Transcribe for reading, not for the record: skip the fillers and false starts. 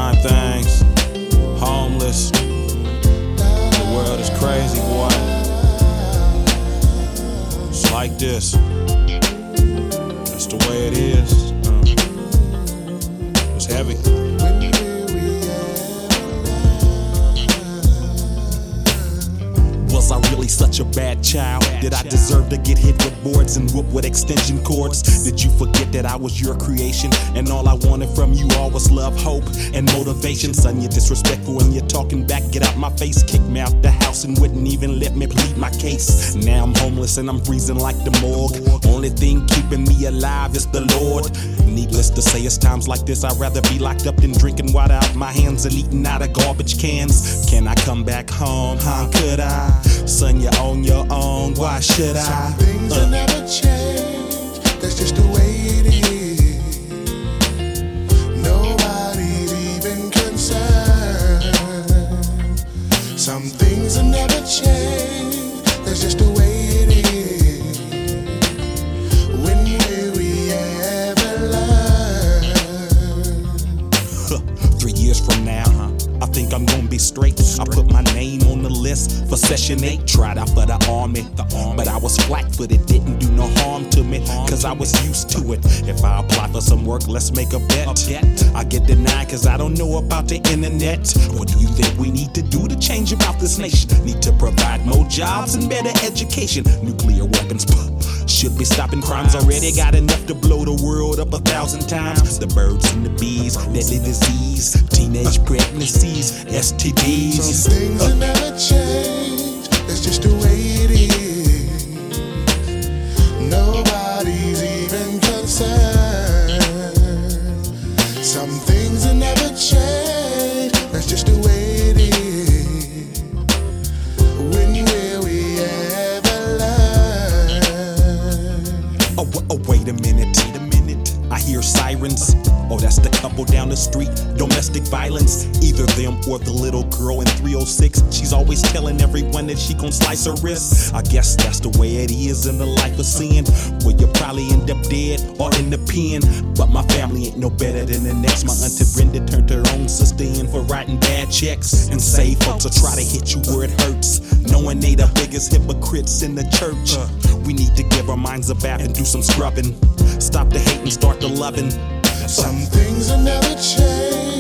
Trying things, homeless. The world is crazy, boy. It's like this. That's the way it is. It's heavy. Was I really such a bad child? Did I deserve to get hit with boards and whooped with extension cords? Did you forget that I was your creation and all I wanted from you all was love, hope, and motivation? Son, you're disrespectful when you're talking back. Get out my face, kick me out the house and wouldn't even let me plead my case. Now I'm homeless and I'm freezing like the morgue. Only thing keeping me alive is the Lord. Needless to say, it's times like this I'd rather be locked up than drinking water out my hands and eating out of garbage cans. Can I come back home? How could I? Son, you're on your own, why should I? Some things will never change, that's just the way it is. Nobody's even concerned. Some things will never change, that's just the way it is. When will we ever learn? 3 years from now, I think I'm gonna be straight. I put my name on the list for Session 8. Tried out for the army, but I was flat-footed. Didn't do no harm to me, cause I was used to it. If I apply for some work, let's make a bet. I get denied cause I don't know about the internet. What do you think we need to do to change about this nation? Need to provide more jobs and better education. Nuclear weapons should be stopping crimes already. Got enough to blow the world up 1,000 times. The birds and the bees, deadly disease, teenage pregnancies, STDs. Some things will never change, that's just the way it is. Nobody's even concerned. Some things will never change, that's just the way it is. When will we ever learn? Oh, wait a minute. I hear sirens. Oh, that's the couple down the street. Domestic violence. Either them or the little girl in 306. She's always telling everyone that she gon' slice her wrist. I guess that's the way it is in the life of sin, where you probably end up dead or in the pen. But my family ain't no better than the next. My auntie Brenda turned her own sister in for writing bad checks. And say folks will try to hit you where it hurts, knowing they the biggest hypocrites in the church. We need to give our minds a bath and do some scrubbing. Stop the hate and start the loving. Some things will never change,